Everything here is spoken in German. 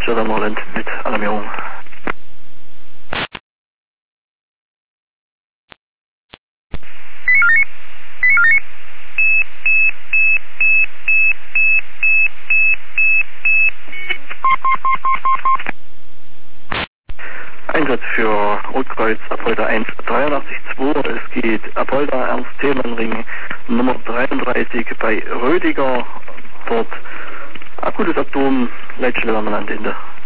Södernorland mit Alarmierung. Einsatz für Rotkreuz Apolda 183-2. Es geht Apolda Ernst Thälmann Ring Nummer 33 bei Rödiger. Dort akutes Atom, Leitstelle am Landende.